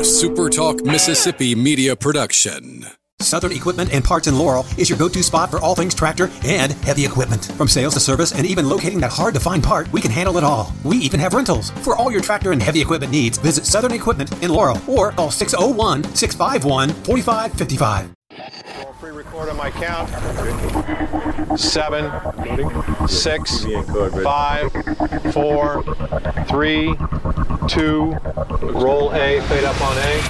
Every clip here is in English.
a Super Talk Mississippi media production. Southern Equipment and Parts in Laurel is your go-to spot for all things tractor and heavy equipment. From sales to service and even locating that hard-to-find part, we can handle it all. We even have rentals. For all your tractor and heavy equipment needs, visit Southern Equipment in Laurel or call 601-651-4555. Pre-record on my count. 7, 6, 5, 4, 3, 2. Roll A, fade up on A.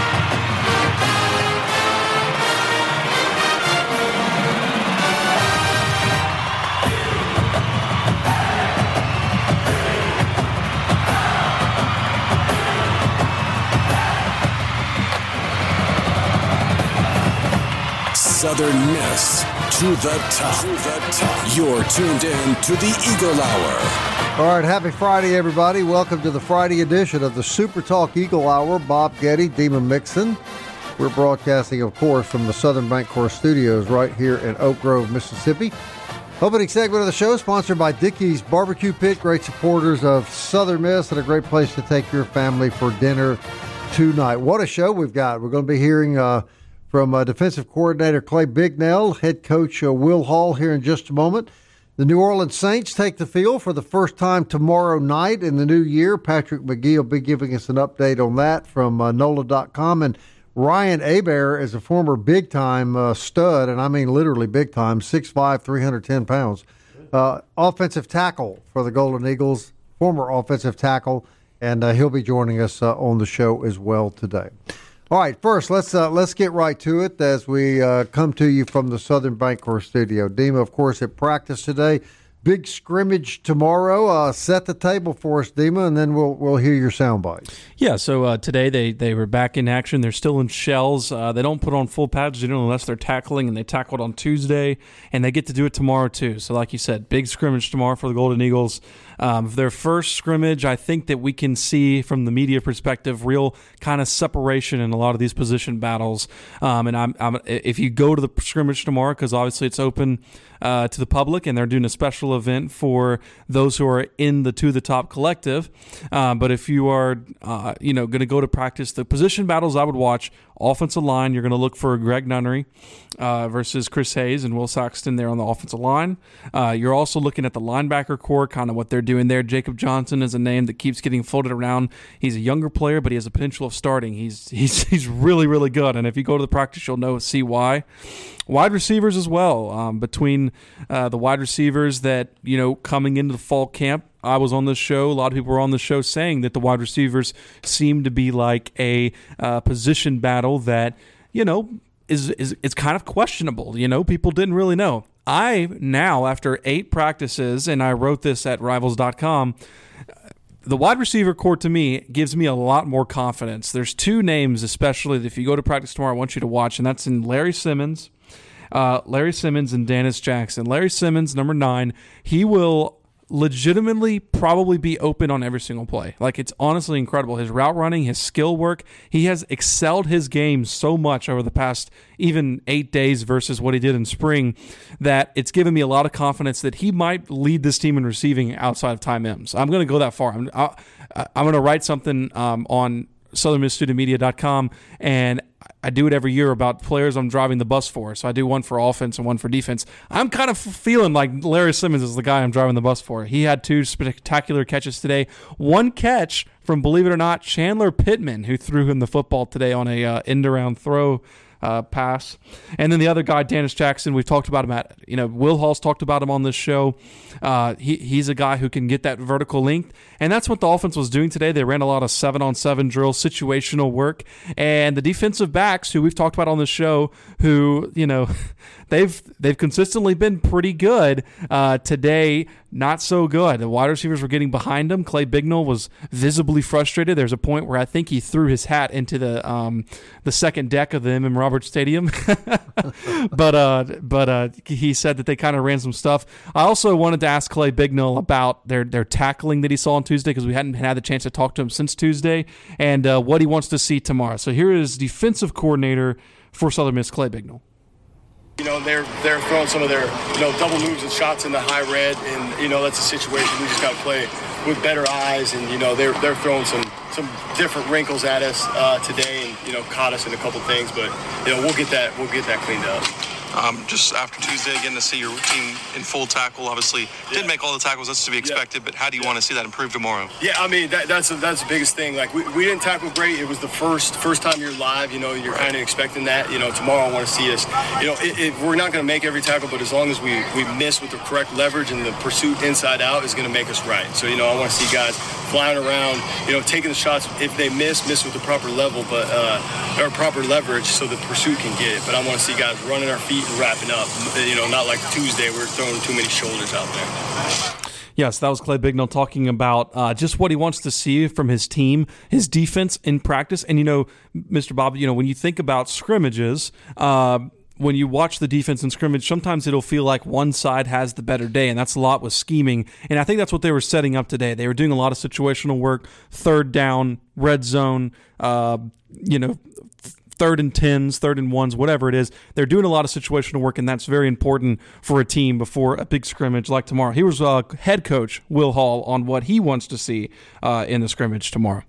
Southern Miss to the top. You're tuned in to the Eagle Hour. All right, happy Friday, everybody. Welcome to the Friday edition of the Super Talk Eagle Hour. Bob Getty, Demon Mixon. We're broadcasting, of course, from the Southern Bancorp Studios right here in Oak Grove, Mississippi. Opening segment of the show sponsored by Dickey's Barbecue Pit. Great supporters of Southern Miss and a great place to take your family for dinner tonight. What a show we've got. We're going to be hearing from defensive coordinator Clay Bignell, head coach Will Hall here in just a moment. The New Orleans Saints take the field for the first time tomorrow night in the new year. Patrick McGee will be giving us an update on that from NOLA.com. And Ryan Hebert is a former big-time stud, and I mean literally big-time, 6'5", 310 pounds. Offensive tackle for the Golden Eagles, former offensive tackle, and he'll be joining us on the show as well today. All right, first, let's get right to it as we come to you from the Southern Bancorp studio. Dima, of course, at practice today. Big scrimmage tomorrow. Set the table for us, Dima, and then we'll hear your sound bites. Yeah, so today they were back in action. They're still in shells. They don't put on full pads unless they're tackling, and they tackled on Tuesday, and they get to do it tomorrow too. So like you said, big scrimmage tomorrow for the Golden Eagles. Their first scrimmage, I think that we can see from the media perspective real kind of separation in a lot of these position battles. And if you go to the scrimmage tomorrow, because obviously it's open to the public, and they're doing a special event for those who are in the To the Top collective. But if you are, going to go to practice, the position battles I would watch: offensive line, you're going to look for Greg Nunnery versus Chris Hayes and Will Saxton there on the offensive line. You're also looking at the linebacker core, kind of what they're doing there. Jacob Johnson is a name that keeps getting floated around. He's a younger player, but he has the potential of starting. He's really, really good, and if you go to the practice, you'll see why. Wide receivers as well. Between the wide receivers that, coming into the fall camp, I was on this show. A lot of people were on the show saying that the wide receivers seem to be like a position battle that, is kind of questionable. People didn't really know. I now, after 8 practices, and I wrote this at Rivals.com, the wide receiver core to me gives me a lot more confidence. There's 2 names, especially that if you go to practice tomorrow, I want you to watch, and that's in Larry Simmons and Dennis Jackson. Larry Simmons, number 9, he will legitimately probably be open on every single play. Like, it's honestly incredible. His route running, his skill work, he has excelled his game so much over the past even 8 days versus what he did in spring that it's given me a lot of confidence that he might lead this team in receiving outside of Ty Mims. I'm going to go that far. I'm going to write something on southernmissstudentmedia.com, and I do it every year about players I'm driving the bus for. So I do one for offense and one for defense. I'm kind of feeling like Larry Simmons is the guy I'm driving the bus for. He had 2 spectacular catches today. 1 catch from, believe it or not, Chandler Pittman, who threw him the football today on a end-around throw pass. And then the other guy, Dennis Jackson, we've talked about him Will Hall's talked about him on this show. He's a guy who can get that vertical length, and that's what the offense was doing today. They ran a lot of 7-on-7 drills, situational work, and the defensive backs, who we've talked about on the show, who, they've consistently been pretty good. Today, not so good. The wide receivers were getting behind him. Clay Bignell was visibly frustrated. There's a point where I think he threw his hat into the second deck of the M.M. Roberts Stadium. but he said that they kind of ran some stuff. I also wanted to ask Clay Bignell about their tackling that he saw on Tuesday, because we hadn't had the chance to talk to him since Tuesday, and what he wants to see tomorrow. So here is defensive coordinator for Southern Miss, Clay Bignell. They're throwing some of their, double moves and shots in the high red, and, that's a situation we just got to play with better eyes, and, they're throwing some different wrinkles at us today, and caught us in a couple things, but we'll get that cleaned up. Just after Tuesday, again, to see your team in full tackle, obviously didn't make all the tackles, that's to be expected, but how do you want to see that improve tomorrow? Yeah, I mean, that's the biggest thing. Like, we didn't tackle great. It was the first time you're live, you're kind of expecting that. Tomorrow I want to see us, we're not going to make every tackle, but as long as we miss with the correct leverage and the pursuit inside out is going to make us right. So, I want to see guys flying around, taking the shots. If they miss with the proper level, but or proper leverage so the pursuit can get it. But I want to see guys running our feet and wrapping up, not like Tuesday we're throwing too many shoulders out there. Yes, that was Clay Bignell talking about just what he wants to see from his team, his defense in practice. And, Mr. Bob, when you think about scrimmages, when you watch the defense in scrimmage, sometimes it'll feel like one side has the better day, and that's a lot with scheming. And I think that's what they were setting up today. They were doing a lot of situational work, third down, red zone, third and 10s, third and 1s, whatever it is. They're doing a lot of situational work, and that's very important for a team before a big scrimmage like tomorrow. Here was head coach Will Hall on what he wants to see in the scrimmage tomorrow.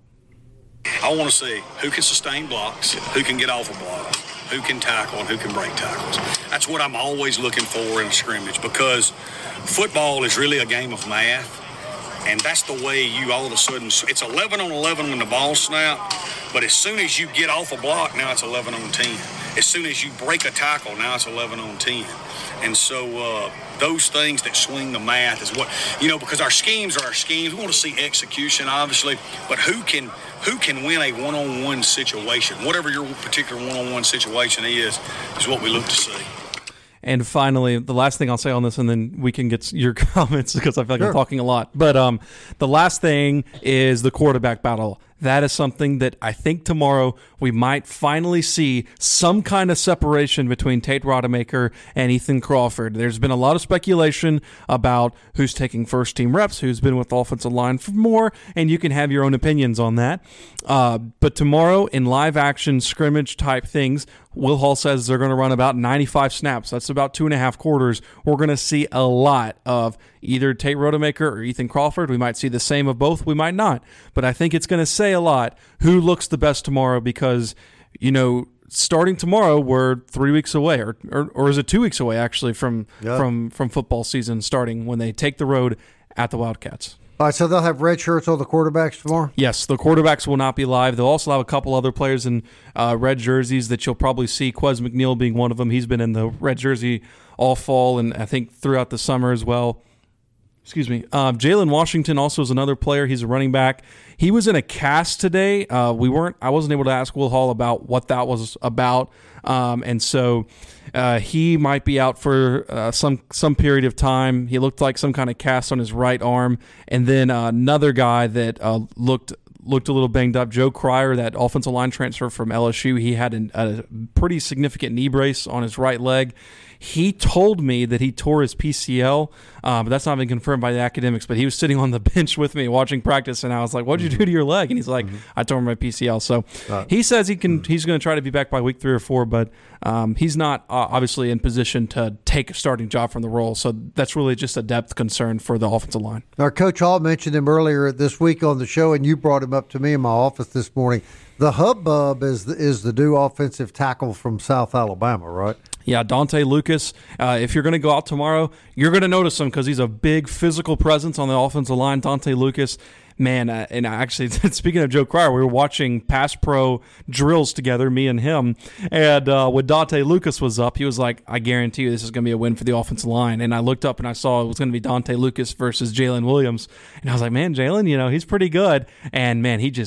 I want to see who can sustain blocks, who can get off a block, who can tackle, and who can break tackles. That's what I'm always looking for in a scrimmage, because football is really a game of math. And that's the way you all of a sudden, it's 11 on 11 when the ball snaps, but as soon as you get off a block, now it's 11 on 10. As soon as you break a tackle, now it's 11 on 10. And so those things that swing the math is what, because our schemes are our schemes. We want to see execution, obviously, but who can win a one-on-one situation? Whatever your particular one-on-one situation is what we look to see. And finally, the last thing I'll say on this, and then we can get your comments because I feel like I'm talking a lot. But the last thing is the quarterback battle. That is something that I think tomorrow we might finally see some kind of separation between Tate Rodemaker and Ethan Crawford. There's been a lot of speculation about who's taking first-team reps, who's been with the offensive line for more, and you can have your own opinions on that. But tomorrow, in live-action scrimmage-type things, Will Hall says they're going to run about 95 snaps. That's about 2.5 quarters. We're going to see a lot of either Tate Rodemaker or Ethan Crawford. We might see the same of both. We might not. But I think it's going to say a lot who looks the best tomorrow because, starting tomorrow, we're 3 weeks away, or is it 2 weeks away, actually, from football season starting when they take the road at the Wildcats. All right, so they'll have red shirts on the quarterbacks tomorrow? Yes, the quarterbacks will not be live. They'll also have a couple other players in red jerseys that you'll probably see, Quez McNeil being one of them. He's been in the red jersey all fall and I think throughout the summer as well. Excuse me. Jalen Washington also is another player. He's a running back. He was in a cast today. I wasn't able to ask Will Hall about what that was about, and so he might be out for some period of time. He looked like some kind of cast on his right arm, and then another guy that looked a little banged up, Joe Cryer, that offensive line transfer from LSU. He had a pretty significant knee brace on his right leg. He told me that he tore his PCL, but that's not been confirmed by the academics. But he was sitting on the bench with me watching practice, and I was like, "What'd you do to your leg?" And he's like, "I tore my PCL." So he says he's going to try to be back by week 3 or 4, but he's not obviously in position to take a starting job from the role. So that's really just a depth concern for the offensive line. Our Coach Hall mentioned him earlier this week on the show, and you brought him up to me in my office this morning. The hubbub is the new offensive tackle from South Alabama, right? Yeah, Dante Lucas. If you're going to go out tomorrow, you're going to notice him because he's a big physical presence on the offensive line. Dante Lucas, man, and actually, speaking of Joe Cryer, we were watching pass pro drills together, me and him, and when Dante Lucas was up, he was like, I guarantee you this is going to be a win for the offensive line. And I looked up and I saw it was going to be Dante Lucas versus Jalen Williams, and I was like, man, Jalen, he's pretty good. And man, he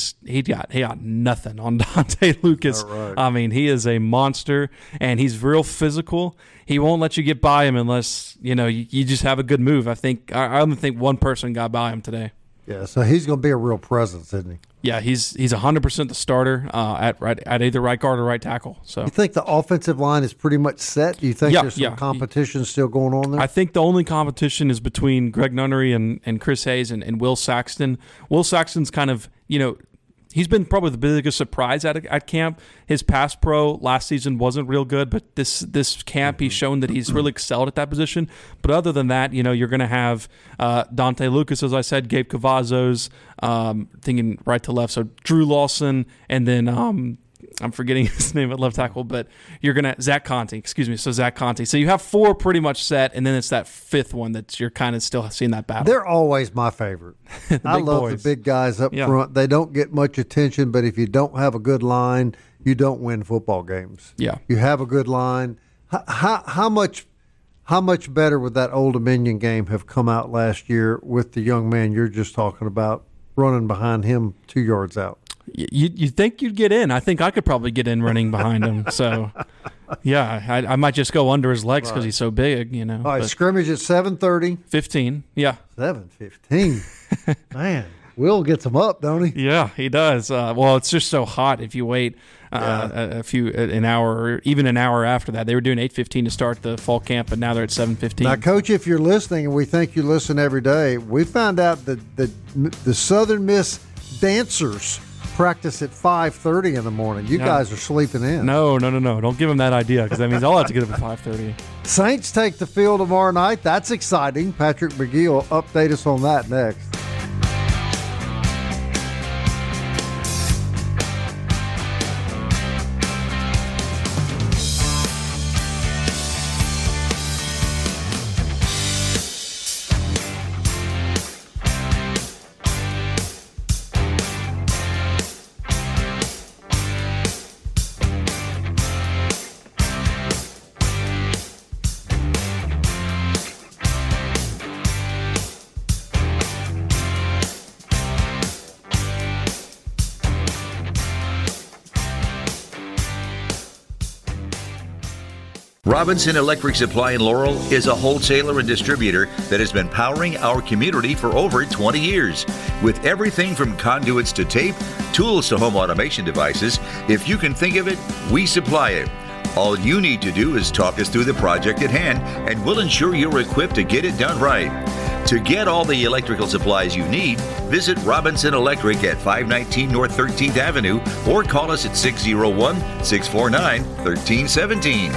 got nothing on Dante Lucas. Right. I mean, he is a monster, and he's real physical. He won't let you get by him unless you just have a good move. I don't think one person got by him today. Yeah, so he's going to be a real presence, isn't he? Yeah, he's 100% the starter at either right guard or right tackle. So you think the offensive line is pretty much set? Do you think there's some competition still going on there? I think the only competition is between Greg Nunnery and Chris Hayes and Will Saxton. Will Saxton's kind of, he's been probably the biggest surprise at camp. His pass pro last season wasn't real good, but this camp he's shown that he's really excelled at that position. But other than that, you're going to have Dante Lucas, as I said, Gabe Cavazos, thinking right to left, so Drew Lawson, and then I'm forgetting his name at left tackle, but you're going to Zach Conte. So Zach Conte. So you have 4 pretty much set, and then it's that 5th one that you're kind of still seeing that battle. They're always my favorite. I love boys. The big guys up front. They don't get much attention, but if you don't have a good line, you don't win football games. Yeah. You have a good line. How much better would that Old Dominion game have come out last year with the young man you're just talking about running behind him 2 yards out? You think you'd get in? I think I could probably get in running behind him. So, yeah, I might just go under his legs because he's so big, All right, scrimmage at 7:30. 15, yeah. 7:15. Man, Will gets him up, don't he? Yeah, he does. Well, it's just so hot if you wait an hour or even an hour after that. They were doing 8:15 to start the fall camp, but now they're at 7:15. Now, Coach, if you're listening, and we think you listen every day, we found out that the Southern Miss dancers practice at 5:30 in the morning. You guys are sleeping in. No. Don't give them that idea because that means I'll have to get up at 5:30. Saints take the field tomorrow night. That's exciting. Patrick McGee will update us on that next. Robinson Electric Supply in Laurel is a wholesaler and distributor that has been powering our community for over 20 years. With everything from conduits to tape, tools to home automation devices, if you can think of it, we supply it. All you need to do is talk us through the project at hand, and we'll ensure you're equipped to get it done right. To get all the electrical supplies you need, visit Robinson Electric at 519 North 13th Avenue or call us at 601-649-1317.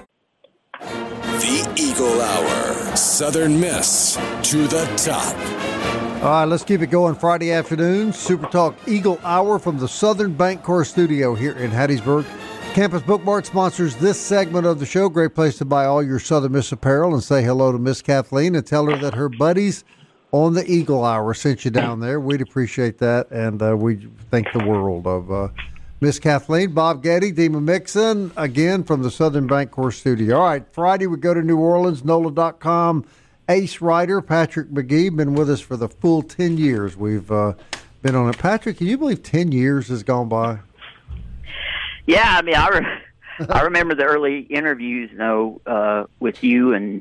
The Eagle Hour. Southern Miss to the top. All right, let's keep it going Friday afternoon. Super Talk Eagle Hour from the Southern Bancorp studio here in Hattiesburg. Campus Book Mart sponsors this segment of the show. Great place to buy all your Southern Miss apparel, and say hello to Miss Kathleen and tell her that her buddies on the Eagle Hour sent you down there. We'd appreciate that, and we thank the world of Miss Kathleen. Bob Getty, Dima Mixon, again from the Southern Bancorp studio. All right, Friday we go to New Orleans, NOLA.com ace writer Patrick McGee, been with us for the full 10 years we've been on it. Patrick, can you believe 10 years has gone by? Yeah, I mean, I remember the early interviews, with you, and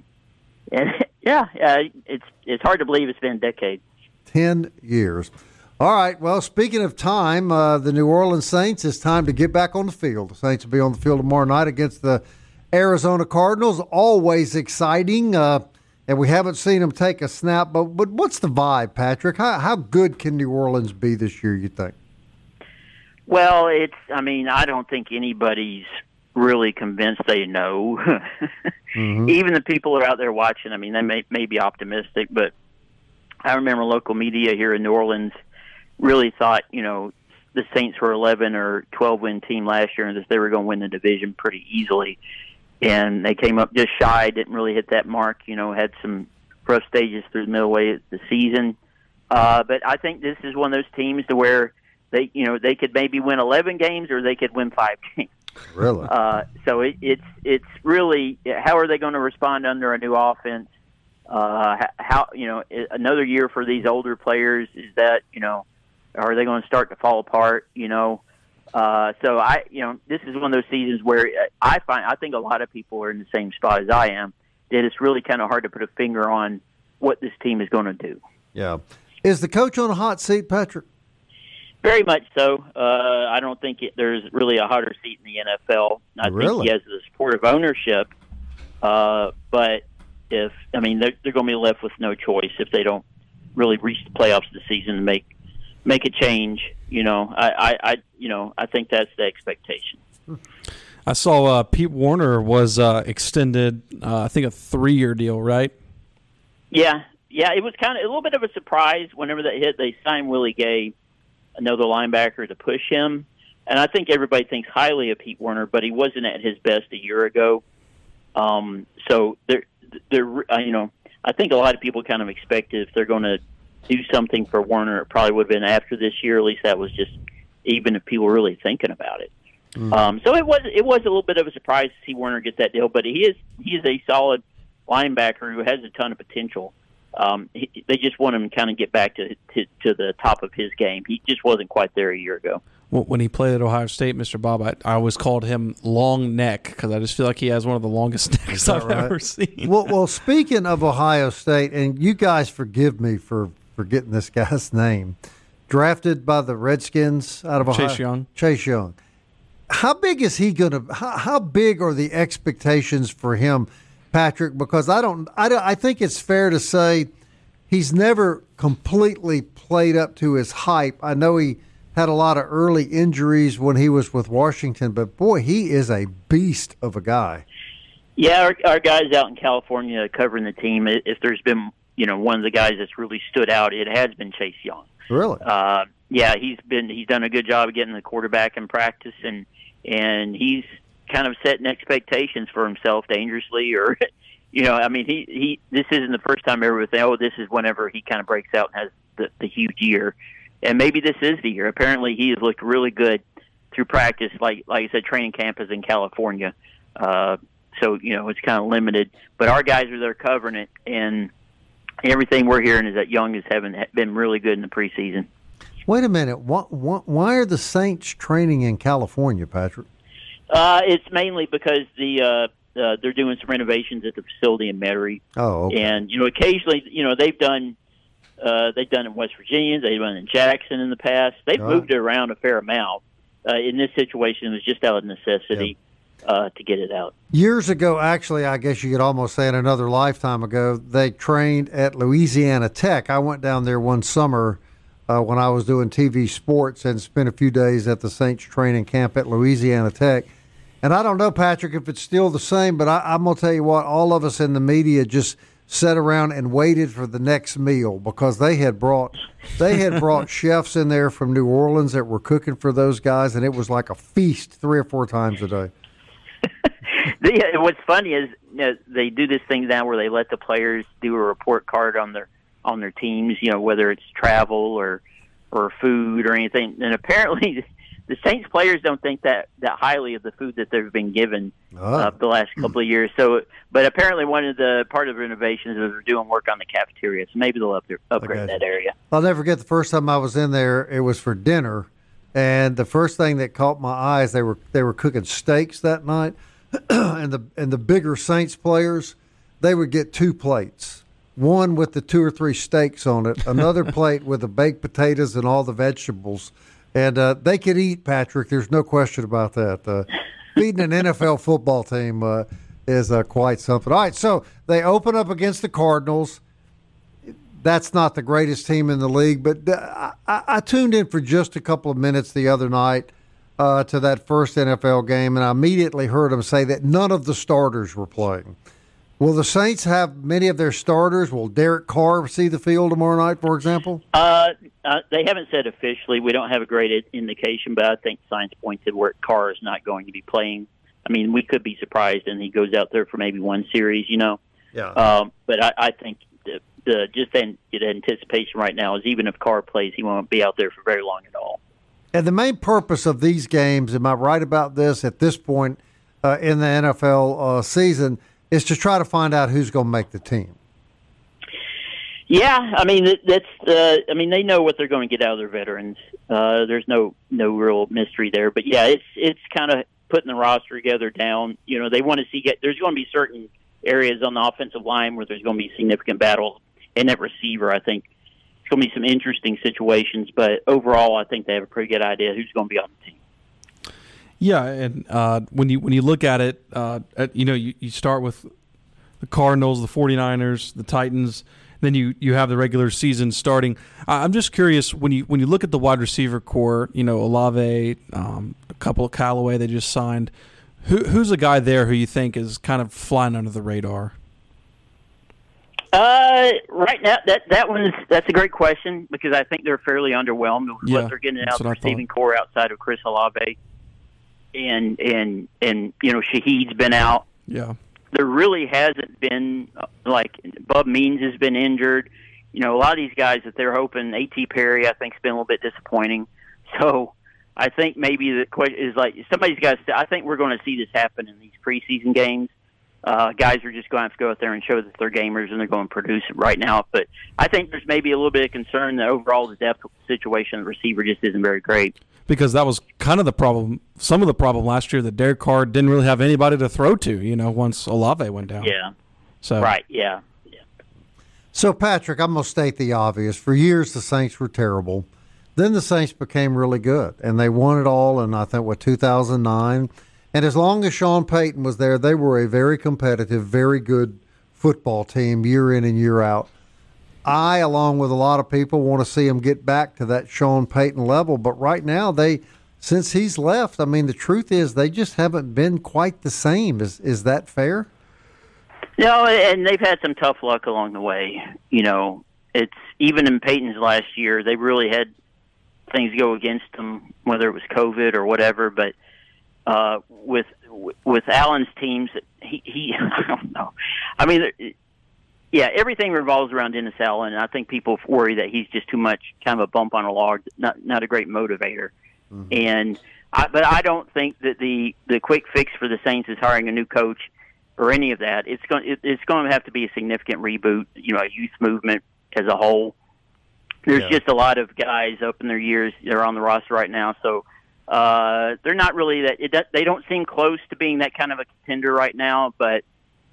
it's hard to believe it's been a decade. 10 years. All right, well, speaking of time, the New Orleans Saints, it's time to get back on the field. The Saints will be on the field tomorrow night against the Arizona Cardinals. Always exciting, and we haven't seen them take a snap. But what's the vibe, Patrick? How good can New Orleans be this year, you think? Well, I don't think anybody's really convinced they know. Mm-hmm. Even the people that are out there watching, they may be optimistic, but I remember local media here in New Orleans really thought, the Saints were 11 or 12-win team last year and that they were going to win the division pretty easily. And they came up just shy, didn't really hit that mark, had some rough stages through the middle way of the season. But I think this is one of those teams to where they could maybe win 11 games or they could win 5 games. Really? So it's really, how are they going to respond under a new offense? How another year for these older players, is that, are they going to start to fall apart? So this is one of those seasons where I think a lot of people are in the same spot as I am, that it's really kind of hard to put a finger on what this team is going to do. Yeah. Is the coach on a hot seat, Patrick? Very much so. I don't think there's really a hotter seat in the NFL. I think he has the support of ownership, but they're going to be left with no choice if they don't really reach the playoffs this season to make make a change. I think that's the expectation. I saw Pete Werner was extended, I think a 3-year deal, right? Yeah, it was kind of a little bit of a surprise whenever that hit. They signed Willie Gay, another linebacker, to push him, and I think everybody thinks highly of Pete Werner, but he wasn't at his best a year ago. So I think a lot of people kind of expected if they're going to do something for Werner, it probably would have been after this year. At least that was just even if people were really thinking about it. So it was a little bit of a surprise to see Werner get that deal, but he is a solid linebacker who has a ton of potential. They just want him to kind of get back to the top of his game. He just wasn't quite there a year ago. Well, when he played at Ohio State, Mr. Bob, I always called him Long Neck because I just feel like he has one of the longest necks I've ever seen. Well, speaking of Ohio State, and you guys forgive me for forgetting this guy's name, drafted by the Redskins out of Ohio. Chase Young. How big is he going to? How big are the expectations for him, Patrick? Because I think it's fair to say he's never completely played up to his hype. I know he had a lot of early injuries when he was with Washington, but boy, he is a beast of a guy. Yeah, our guys out in California covering the team. If there's been one of the guys that's really stood out, it has been Chase Young. Really? Yeah, he's done a good job of getting the quarterback in practice, and he's kind of setting expectations for himself dangerously, or he this isn't the first time ever saying, oh, this is whenever he kind of breaks out and has the huge year, and maybe this is the year. Apparently, he has looked really good through practice. Like I said, training camp is in California, so it's kind of limited. But our guys are there covering it, and everything we're hearing is that Young has been really good in the preseason. Wait a minute. Why are the Saints training in California, Patrick? It's mainly because they're doing some renovations at the facility in Metairie. Oh, okay. And occasionally, they've done in West Virginia. They've done in Jackson in the past. They've moved it around a fair amount. In this situation, it was just out of necessity to get it out. Years ago, actually, I guess you could almost say in another lifetime ago, they trained at Louisiana Tech. I went down there one summer when I was doing TV sports and spent a few days at the Saints training camp at Louisiana Tech. And I don't know, Patrick, if it's still the same, but I'm going to tell you what, all of us in the media just sat around and waited for the next meal because they had brought chefs in there from New Orleans that were cooking for those guys, and it was like a feast 3 or 4 times a day. What's funny is they do this thing now where they let the players do a report card on their teams, whether it's travel or food or anything. And apparently the Saints players don't think that highly of the food that they've been given the last couple of years. So, but apparently part of the renovations is they're doing work on the cafeteria. So maybe they'll upgrade that area. I'll never forget the first time I was in there. It was for dinner, and the first thing that caught my eyes, they were cooking steaks that night, and the bigger Saints players, they would get 2 plates. One with the 2 or 3 steaks on it, another plate with the baked potatoes and all the vegetables. And they could eat, Patrick. There's no question about that. Feeding an NFL football team is quite something. All right, so they open up against the Cardinals. That's not the greatest team in the league, but I tuned in for just a couple of minutes the other night to that first NFL game, and I immediately heard them say that none of the starters were playing. Will the Saints have many of their starters? Will Derek Carr see the field tomorrow night, for example? They haven't said officially. We don't have a great indication, but I think signs point to where Carr is not going to be playing. I mean, we could be surprised, and he goes out there for maybe one series, Yeah. But I think the anticipation right now is even if Carr plays, he won't be out there for very long at all. And the main purpose of these games, am I right about this, at this point in the NFL season, is to try to find out who's going to make the team. Yeah, I mean they know what they're going to get out of their veterans. There's no real mystery there, but yeah, it's kind of putting the roster together down. They want to see there's going to be certain areas on the offensive line where there's going to be significant battles, and at receiver, I think it's going to be some interesting situations. But overall, I think they have a pretty good idea who's going to be on the team. Yeah, and when you look at it, you start with the Cardinals, the 49ers, the Titans. Then you have the regular season starting. I'm just curious, when you look at the wide receiver core, Olave, a couple of Callaway they just signed. Who's a guy there who you think is kind of flying under the radar? Right now, that's a great question, because I think they're fairly underwhelmed with what they're getting out of the receiving core outside of Chris Olave, and Shaheed's been out. Yeah, there really hasn't been, like, Bub Means has been injured. A lot of these guys that they're hoping, A.T. Perry, I think, has been a little bit disappointing. So I think maybe the question is, like, somebody's got to. I think we're going to see this happen in these preseason games. Guys are just going to have to go out there and show that they're gamers and they're going to produce it right now. But I think there's maybe a little bit of concern that overall the depth situation of the receiver just isn't very great. Because that was kind of the problem, some of the problem last year, that Derek Carr didn't really have anybody to throw to, once Olave went down. Yeah. So right, yeah. So, Patrick, I'm going to state the obvious. For years, the Saints were terrible. Then the Saints became really good, and they won it all in, I think, 2009. And as long as Sean Payton was there, they were a very competitive, very good football team year in and year out. I, along with a lot of people, want to see them get back to that Sean Payton level. But right now, since he's left, I mean, the truth is they just haven't been quite the same. Is that fair? No, and they've had some tough luck along the way. It's even in Payton's last year, they really had things go against them, whether it was COVID or whatever. But with Allen's teams, he I don't know. I mean, everything revolves around Dennis Allen, and I think people worry that he's just too much, kind of a bump on a log, not a great motivator. Mm-hmm. But I don't think that the quick fix for the Saints is hiring a new coach or any of that. It's going to have to be a significant reboot, a youth movement as a whole. There's just a lot of guys up in their years that are on the roster right now, so they're not really they don't seem close to being that kind of a contender right now, but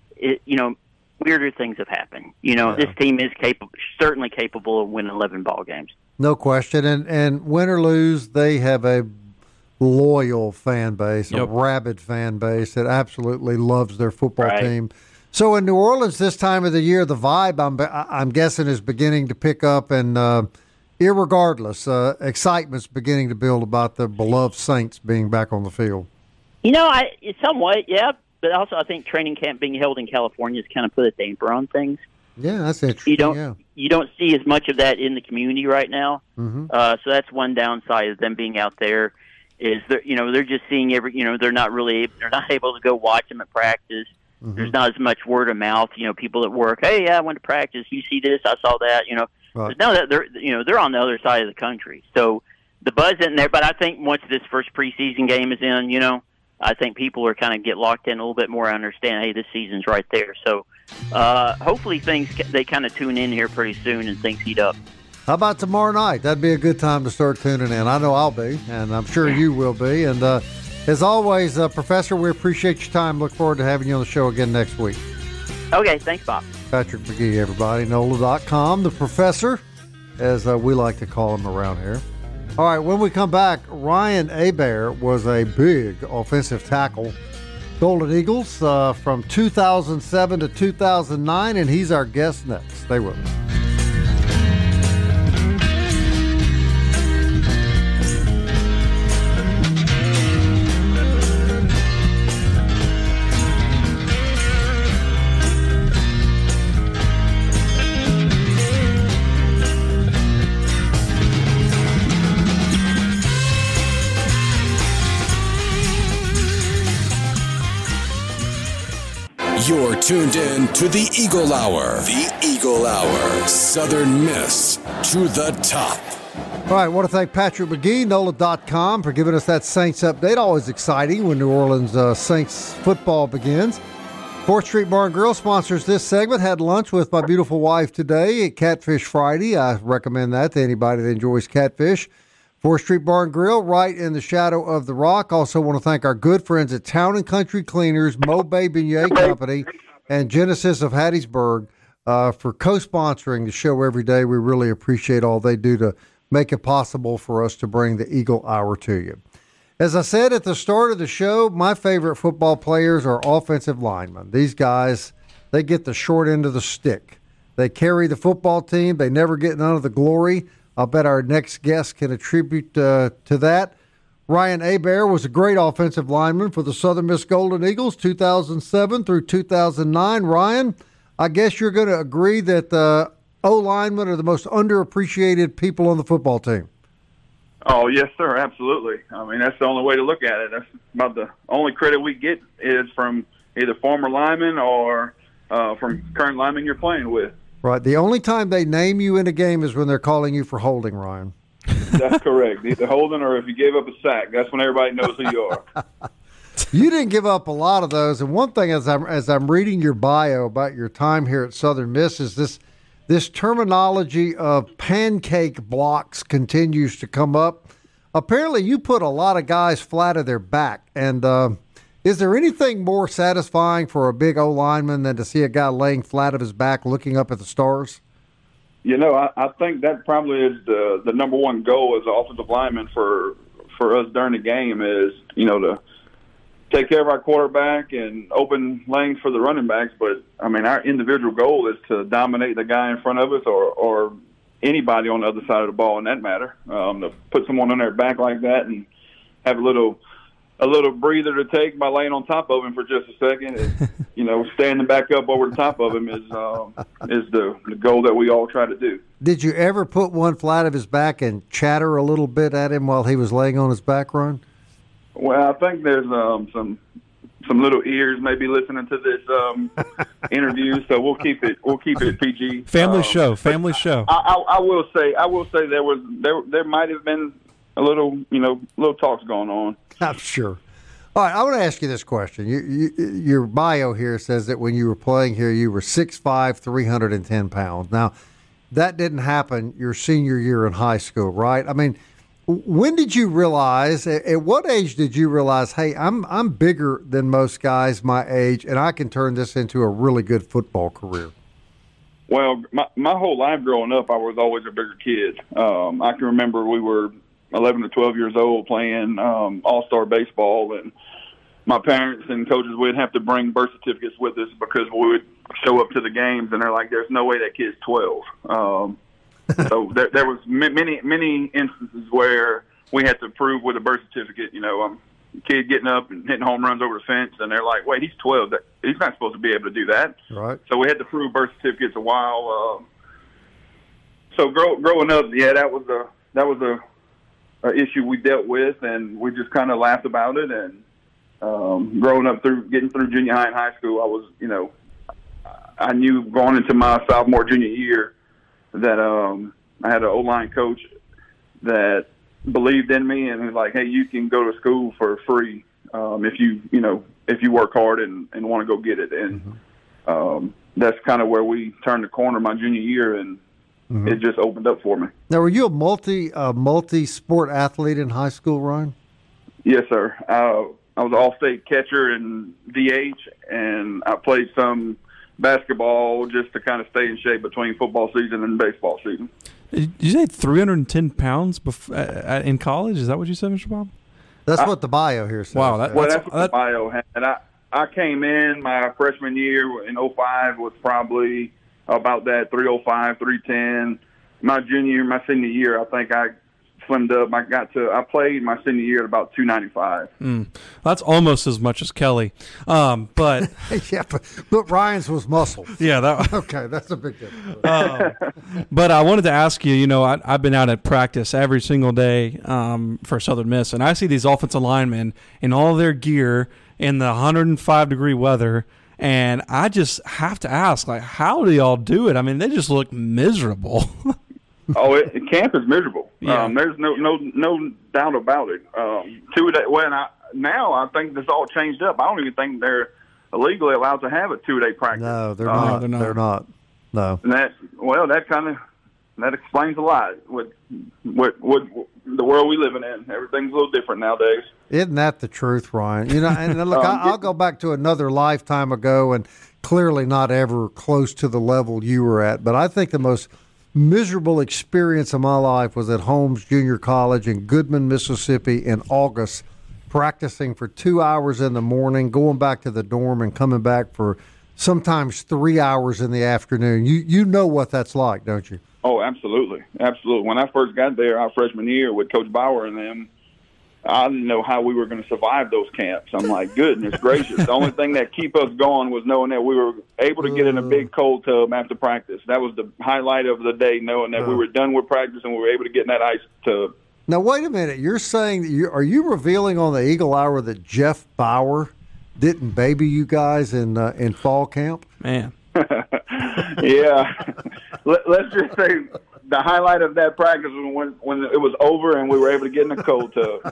weirder things have happened. This team is certainly capable of winning 11 ball games. No question. And win or lose, they have a loyal fan base, a rabid fan base that absolutely loves their football team. So in New Orleans this time of the year, the vibe, I'm guessing, is beginning to pick up, and irregardless, excitement's beginning to build about the beloved Saints being back on the field. Somewhat, yeah. But also, I think training camp being held in California has kind of put a damper on things. Yeah, that's interesting. You don't see as much of that in the community right now. Mm-hmm. So that's one downside of them being out there. Is they're just seeing they're not able to go watch them at practice. Mm-hmm. There's not as much word of mouth. People at work, hey, I went to practice. You see this? I saw that. Right. Now that they're on the other side of the country, so the buzz isn't there. But I think once this first preseason game is in, I think people are kind of get locked in a little bit more. I understand, hey, this season's right there. So hopefully they kind of tune in here pretty soon and things heat up. How about tomorrow night? That'd be a good time to start tuning in. I know I'll be, and I'm sure you will be. And as always, Professor, we appreciate your time. Look forward to having you on the show again next week. Okay, thanks, Bob. Patrick McGee, everybody. NOLA.com, the Professor, as we like to call him around here. All right, when we come back, Ryan Hebert was a big offensive tackle. Golden Eagles from 2007 to 2009, and he's our guest next. Stay with us. You're tuned in to the Eagle Hour. The Eagle Hour. Southern Miss to the top. All right, I want to thank Patrick McGee, NOLA.com, for giving us that Saints update. Always exciting when New Orleans Saints football begins. 4th Street Bar and Grill sponsors this segment. Had lunch with my beautiful wife today at Catfish Friday. I recommend that to anybody that enjoys catfish. 4th Street Bar and Grill, right in the shadow of the Rock. Also want to thank our good friends at Town & Country Cleaners, Mo Bay Beignet Company, and Genesis of Hattiesburg for co-sponsoring the show every day. We really appreciate all they do to make it possible for us to bring the Eagle Hour to you. As I said at the start of the show, my favorite football players are offensive linemen. These guys, they get the short end of the stick. They carry the football team. They never get none of the glory. I'll bet our next guest can attribute to that. Ryan Hebert was a great offensive lineman for the Southern Miss Golden Eagles, 2007 through 2009. Ryan, I guess you're going to agree that the O-linemen are the most underappreciated people on the football team. Oh, yes, sir, absolutely. I mean, that's the only way to look at it. That's about the only credit we get is from either former linemen or from current linemen you're playing with. Right. The only time they name you in a game is when they're calling you for holding, Ryan. That's correct. Either holding or if you gave up a sack, that's when everybody knows who you are. You didn't give up a lot of those. And one thing, as I'm reading your bio about your time here at Southern Miss, is this terminology of pancake blocks continues to come up. Apparently, you put a lot of guys flat of their back. And is there anything more satisfying for a big O-lineman than to see a guy laying flat of his back looking up at the stars? You know, I think that probably is the number one goal as an offensive lineman for us during the game is, you know, to take care of our quarterback and open lanes for the running backs. But, I mean, our individual goal is to dominate the guy in front of us or anybody on the other side of the ball in that matter. To put someone on their back like that and have a little breather to take by laying on top of him for just a second. And, you know, standing back up over the top of him is the goal that we all try to do. Did you ever put one flat of his back and chatter a little bit at him while he was laying on his back, Ron? Well, I think there's some little ears maybe listening to this interview, so we'll keep it PG. Family show. I will say there might have been a little talks going on. I'm sure. All right, I want to ask you this question. Your bio here says that when you were playing here, you were 6'5", 310 pounds. Now, that didn't happen your senior year in high school, right? I mean, when did you realize, at what age did you realize, hey, I'm bigger than most guys my age, and I can turn this into a really good football career? Well, my whole life growing up, I was always a bigger kid. I can remember we were 11 to 12 years old playing all-star baseball, and my parents and coaches would have to bring birth certificates with us because we would show up to the games, and they're like, there's no way that kid's 12. So there was many instances where we had to prove with a birth certificate, you know, kid getting up and hitting home runs over the fence, and they're like, wait, he's 12. He's not supposed to be able to do that. Right. So we had to prove birth certificates a while. So growing up, yeah, that was a issue we dealt with, and we just kind of laughed about it. And growing up getting through junior high and high school, I was, you know, I knew going into my sophomore, junior year that I had an O-line coach that believed in me and was like, hey, you can go to school for free if you work hard and want to go get it. And that's kind of where we turned the corner my junior year, and it just opened up for me. Now, were you a multi-sport athlete in high school, Ryan? Yes, sir. I was an all-state catcher and DH, and I played some basketball just to kind of stay in shape between football season and baseball season. Did you say 310 pounds in college? Is that what you said, Mr. Bob? That's what the bio here says. Wow. That's what the bio had. And I came in my freshman year in 2005 was probably about that, 305, 310. My senior year, I think I slimmed up. I played my senior year at about 295. That's almost as much as Kelly. But yeah, but Ryan's was muscle. Yeah, okay, that's a big difference. But I wanted to ask you, you know, I've been out at practice every single day for Southern Miss, and I see these offensive linemen in all their gear in the 105-degree weather, and I just have to ask, like, how do y'all do it? I mean, they just look miserable. Camp is miserable. Yeah. There's no doubt about it. Now I think this all changed up. I don't even think they're legally allowed to have a 2-day practice. No, they're not. They're not. No. And that explains a lot with the world we living in. Everything's a little different nowadays. Isn't that the truth, Ryan? You know, and look, I'll go back to another lifetime ago, and clearly not ever close to the level you were at. But I think the most miserable experience of my life was at Holmes Junior College in Goodman, Mississippi in August, practicing for 2 hours in the morning, going back to the dorm and coming back for sometimes 3 hours in the afternoon. You know what that's like, don't you? Oh, absolutely. Absolutely. When I first got there our freshman year with Coach Bauer and them, I didn't know how we were going to survive those camps. I'm like, goodness gracious. The only thing that keep us going was knowing that we were able to get in a big cold tub after practice. That was the highlight of the day, knowing that we were done with practice and we were able to get in that ice tub. Now, wait a minute. You're saying that are you revealing on the Eagle Hour that Jeff Bauer didn't baby you guys in fall camp? Man. Yeah. Let's just say the highlight of that practice was when it was over and we were able to get in the cold tub.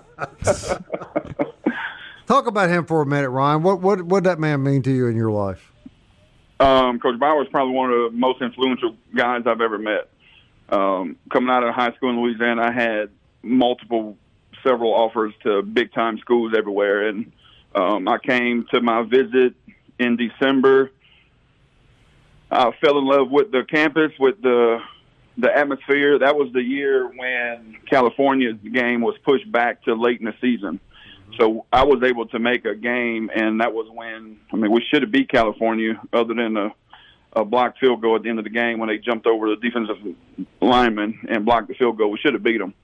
Talk about him for a minute, Ryan. What did that man mean to you in your life? Coach Bauer is probably one of the most influential guys I've ever met. Coming out of high school in Louisiana, I had several offers to big-time schools everywhere, and I came to my visit in December. I fell in love with the campus, with the atmosphere. That was the year when California's game was pushed back to late in the season. So I was able to make a game, and that was when, we should have beat California other than a blocked field goal at the end of the game when they jumped over the defensive lineman and blocked the field goal. We should have beat them.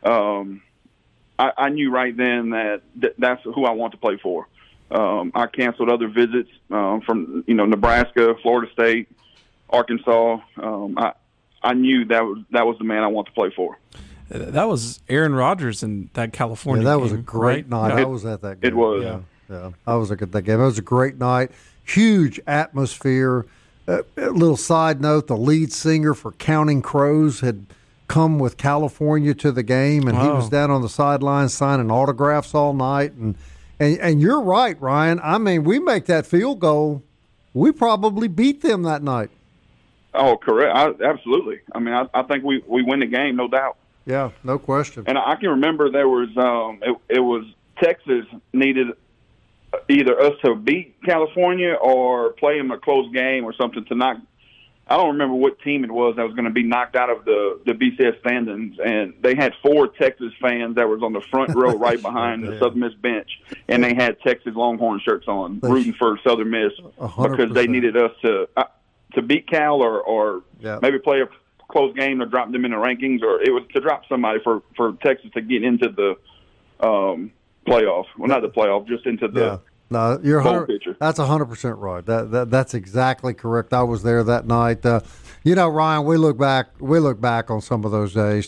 I knew right then that's who I want to play for. I canceled other visits from Nebraska, Florida State, Arkansas. I knew that was the man I want to play for. That was Aaron Rodgers in that California game. Yeah, that was a great night. I was at that game. It was. Yeah. I was at that game. It was a great night. Huge atmosphere. A little side note, the lead singer for Counting Crows had come with California to the game, and he was down on the sidelines signing autographs all night. And you're right, Ryan. We make that field goal, we probably beat them that night. Oh, correct. Absolutely. I think we win the game, no doubt. Yeah, no question. And I can remember there was it was Texas needed either us to beat California or play them a close game or something to knock. I don't remember what team it was that was going to be knocked out of the BCS standings, and they had 4 Texas fans that was on the front row right behind the Southern Miss bench, and they had Texas Longhorn shirts on, rooting for Southern Miss 100%. Because they needed us to beat Cal or maybe play a close game to drop them in the rankings, or it was to drop somebody for Texas to get into the playoff. Well, not the playoff, just into the No, you're that's 100% right. That's exactly correct. I was there that night. Ryan, we look back on some of those days.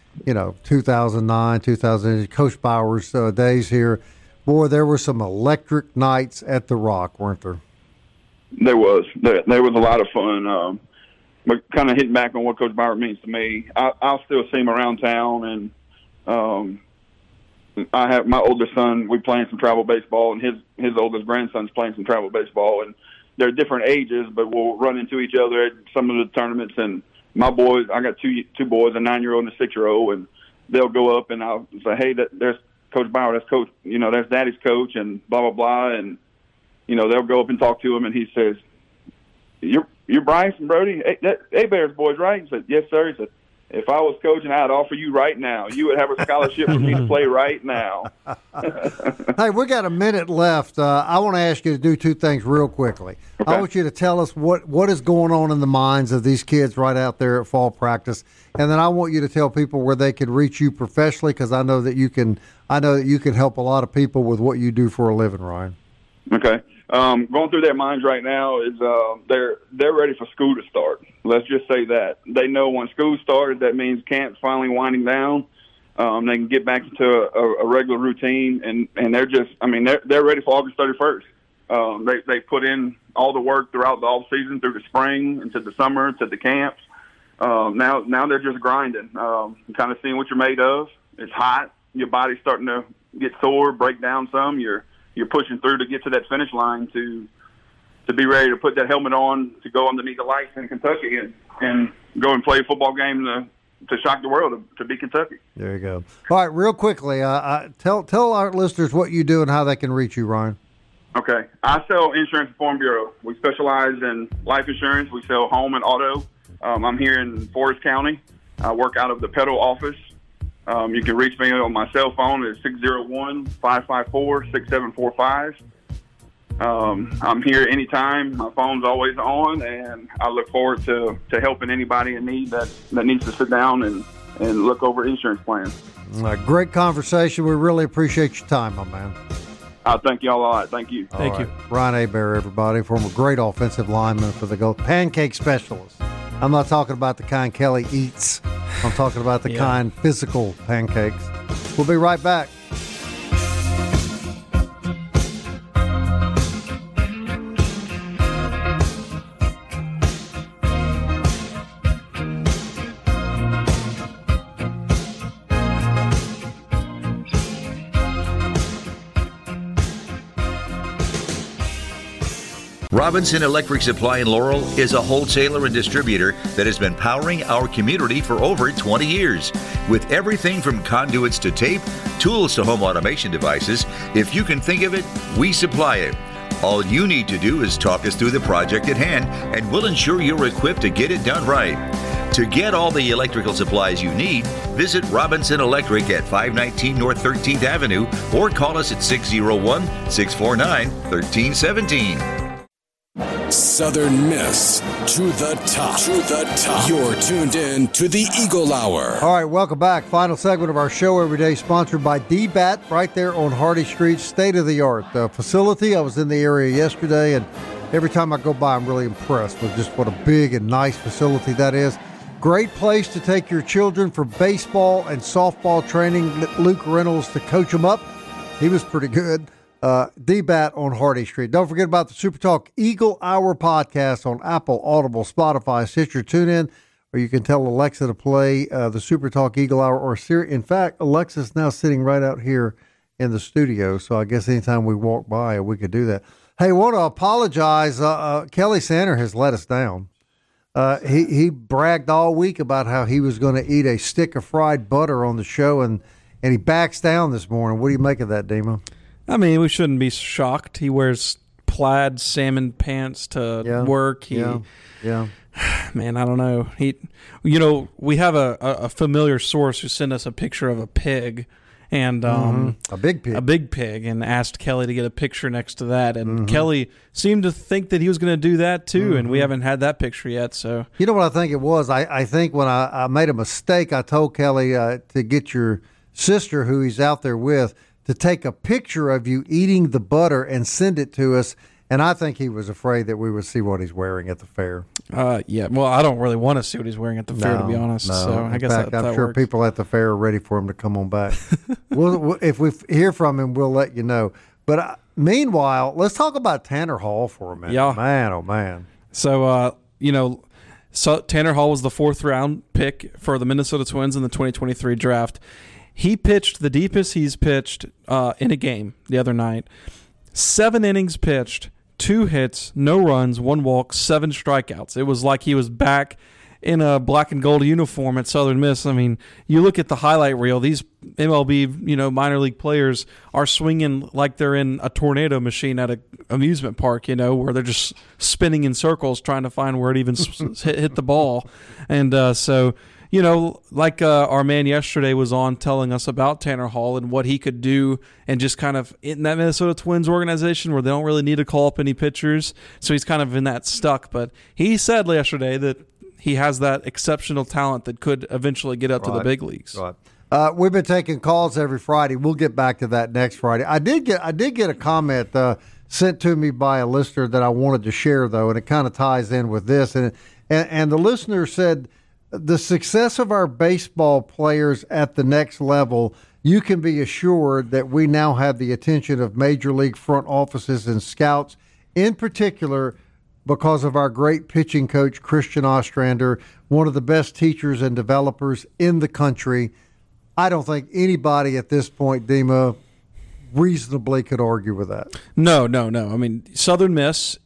2009, 2000, Coach Bauer's days here. Boy, there were some electric nights at the Rock, weren't there? There was. There was a lot of fun. But kind of hitting back on what Coach Bauer means to me, I'll still see him around town, and I have my oldest son. We playing some travel baseball, and his oldest grandson's playing some travel baseball, and they're different ages, but we'll run into each other at some of the tournaments. And my boys, I got two boys, a 9-year-old and a 6-year-old, and they'll go up and I'll say, "Hey, there's Coach Bauer. That's Coach. That's Daddy's coach," and blah blah blah. And they'll go up and talk to him, and he says, "You're Bryce and Brody, hey Bears boys, right?" He said, "Yes, sir." He said, "If I was coaching, I'd offer you right now. You would have a scholarship for me to play right now." Hey, we got a minute left. I want to ask you to do 2 things real quickly. Okay. I want you to tell us what is going on in the minds of these kids right out there at fall practice, and then I want you to tell people where they could reach you professionally, because I know that you can help a lot of people with what you do for a living, Ryan. Okay. Going through their minds right now is they're ready for school to start. Let's just say that. They know when school started, that means camp's finally winding down. They can get back into a regular routine, and they're just, they're ready for August 31st. They put in all the work throughout the off season, through the spring, into the summer, to the camps. Now they're just grinding, kind of seeing what you're made of. It's hot. Your body's starting to get sore, break down some. You're pushing through to get to that finish line to be ready to put that helmet on, to go underneath the lights in Kentucky and go and play a football game to shock the world, to beat Kentucky. There you go. All right, real quickly, tell our listeners what you do and how they can reach you, Ryan. Okay. I sell Insurance Reform Bureau. We specialize in life insurance. We sell home and auto. I'm here in Forest County. I work out of the Petal office. You can reach me on my cell phone at 601-554-6745. I'm here anytime. My phone's always on, and I look forward to helping anybody in need that needs to sit down and look over insurance plans. Great conversation. We really appreciate your time, my man. Thank you all a lot. Thank you. Thank you. Ryan Hebert, everybody, former great offensive lineman for the Gold. Pancake specialist. I'm not talking about the kind Kelly eats. I'm talking about the kind physical pancakes. We'll be right back. Robinson Electric Supply in Laurel is a wholesaler and distributor that has been powering our community for over 20 years. With everything from conduits to tape, tools to home automation devices, if you can think of it, we supply it. All you need to do is talk us through the project at hand, and we'll ensure you're equipped to get it done right. To get all the electrical supplies you need, visit Robinson Electric at 519 North 13th Avenue or call us at 601-649-1317. Southern Miss to the top. To the top. You're tuned in to the Eagle Hour. All right, welcome back. Final segment of our show every day, sponsored by DBAT, right there on Hardy Street. State-of-the-art facility. I was in the area yesterday, and every time I go by, I'm really impressed with just what a big and nice facility that is. Great place to take your children for baseball and softball training. Luke Reynolds to coach them up. He was pretty good. DBAT on Hardy Street. Don't forget about the Super Talk Eagle Hour podcast on Apple, Audible, Spotify, Stitcher, TuneIn, or you can tell Alexa to play the Super Talk Eagle Hour or Siri. In fact, Alexa's now sitting right out here in the studio, so I guess anytime we walk by, we could do that. Hey, I want to apologize. Kelly Sander has let us down. He bragged all week about how he was going to eat a stick of fried butter on the show, and he backs down this morning. What do you make of that, Demo? I mean, we shouldn't be shocked. He wears plaid salmon pants to work. Yeah. Man, I don't know. We have a familiar source who sent us a picture of a pig, and a big pig, and asked Kelly to get a picture next to that. And Kelly seemed to think that he was going to do that too, and we haven't had that picture yet. So you know what I think it was? I think when I made a mistake, I told Kelly to get your sister, who he's out there with, to take a picture of you eating the butter and send it to us. And I think he was afraid that we would see what he's wearing at the fair. Yeah. Well, I don't really want to see what he's wearing at the fair, to be honest. No. So I guess I'm that sure works. people at the fair are ready for him to come on back. If we hear from him, we'll let you know. But meanwhile, let's talk about Tanner Hall for a minute. Yeah. Man, oh, man. So, so Tanner Hall was the 4th round pick for the Minnesota Twins in the 2023 draft. He pitched the deepest he's pitched in a game the other night. 7 innings pitched, 2 hits, no runs, 1 walk, 7 strikeouts. It was like he was back in a black and gold uniform at Southern Miss. I mean, you look at the highlight reel, these MLB, minor league players are swinging like they're in a tornado machine at an amusement park, where they're just spinning in circles trying to find where it even hit the ball. And so... like our man yesterday was on telling us about Tanner Hall and what he could do, and just kind of in that Minnesota Twins organization where they don't really need to call up any pitchers. So he's kind of in that stuck. But he said yesterday that he has that exceptional talent that could eventually get up to the big leagues. Right. We've been taking calls every Friday. We'll get back to that next Friday. I did get a comment sent to me by a listener that I wanted to share, though, and it kind of ties in with this. And the listener said, the success of our baseball players at the next level, you can be assured that we now have the attention of major league front offices and scouts, in particular because of our great pitching coach, Christian Ostrander, one of the best teachers and developers in the country. I don't think anybody at this point, Dima, reasonably could argue with that. No. I mean, Southern Miss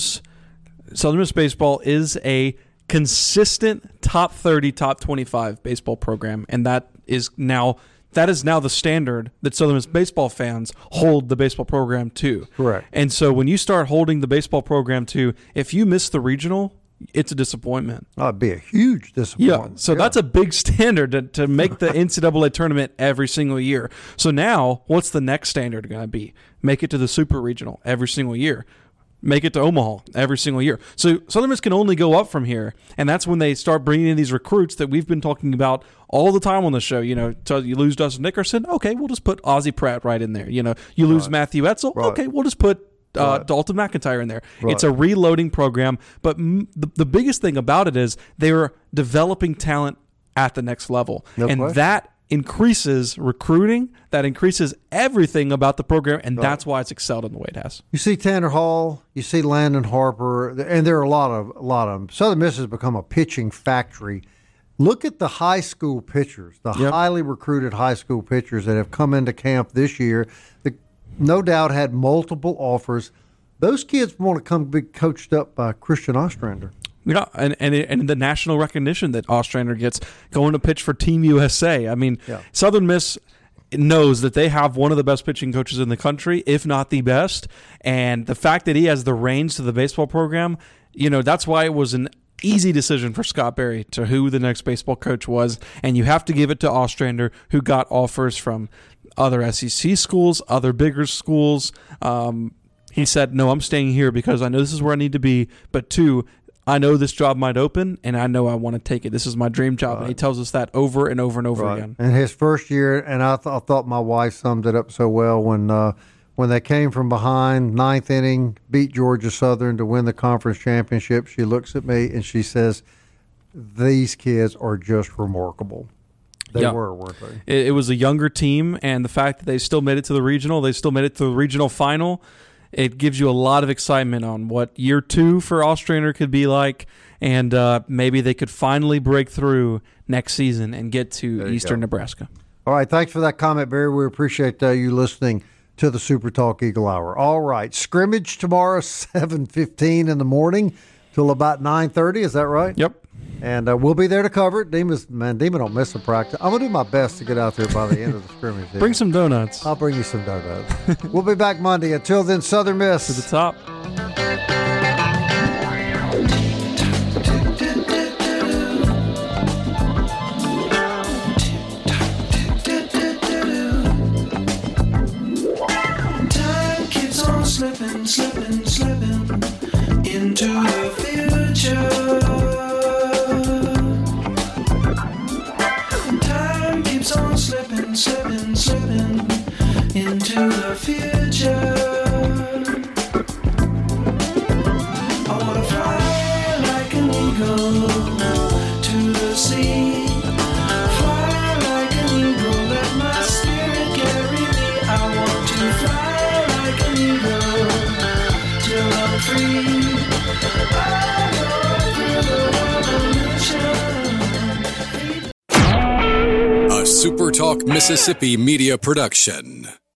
baseball is a consistent top 30, top 25 baseball program, and that is now the standard that Southern Miss baseball fans hold the baseball program to. Correct. And so when you start holding the baseball program to, if you miss the regional, it's a disappointment. It'd be a huge disappointment. Yeah, so that's a big standard to make the NCAA tournament every single year. So now, what's the next standard going to be? Make it to the Super Regional every single year. Make it to Omaha every single year. So Southern Miss can only go up from here, and that's when they start bringing in these recruits that we've been talking about all the time on the show. So you lose Dustin Nickerson, okay, we'll just put Ozzie Pratt right in there. You lose Matthew Etzel, okay, we'll just put Dalton McIntyre in there. Right. It's a reloading program, but the biggest thing about it is they're developing talent at the next level, that increases recruiting, that increases everything about the program, and that's why it's excelled in the way it has. You see Tanner Hall, you see Landon Harper, and there are a lot of them. Southern Miss has become a pitching factory. Look at the high school pitchers, the highly recruited high school pitchers that have come into camp this year. No doubt had multiple offers. Those kids want to come be coached up by Christian Ostrander. Yeah, and the national recognition that Ostrander gets going to pitch for Team USA. I mean, Southern Miss knows that they have one of the best pitching coaches in the country, if not the best. And the fact that he has the reins to the baseball program, that's why it was an easy decision for Scott Berry to who the next baseball coach was. And you have to give it to Ostrander, who got offers from other SEC schools, other bigger schools. He said, no, I'm staying here because I know this is where I need to be. But two, I know this job might open, and I know I want to take it. This is my dream job. And he tells us that over and over and over again. And his first year, and I thought my wife summed it up so well when they came from behind, ninth inning, beat Georgia Southern to win the conference championship. She looks at me and she says, these kids are just remarkable. They were, weren't they? It was a younger team, and the fact that they still made it to the regional, they still made it to the regional final, it gives you a lot of excitement on what year 2 for Ostrander could be like, and maybe they could finally break through next season and get to Eastern Nebraska. All right, thanks for that comment, Barry. We appreciate you listening to the Super Talk Eagle Hour. All right, scrimmage tomorrow, 7:15 in the morning till about 9:30. Is that right? Yep. And we'll be there to cover it. Dima don't miss a practice. I'm going to do my best to get out there by the end of the scrimmage. Bring some donuts. I'll bring you some donuts. We'll be back Monday. Until then, Southern Miss. To the top. Time keeps on slipping into the future. Slipping into the future. I wanna fly like an eagle to the sea. Fly like an eagle, let my spirit carry me. I want to fly like an eagle till I'm free. I go through the revolution. A SuperTalk Mississippi media production.